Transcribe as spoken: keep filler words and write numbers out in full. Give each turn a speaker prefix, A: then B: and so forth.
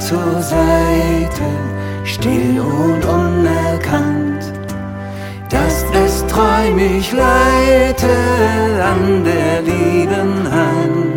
A: zur Seite, still und unerkannt, dass es treu mich leite an der lieben Hand.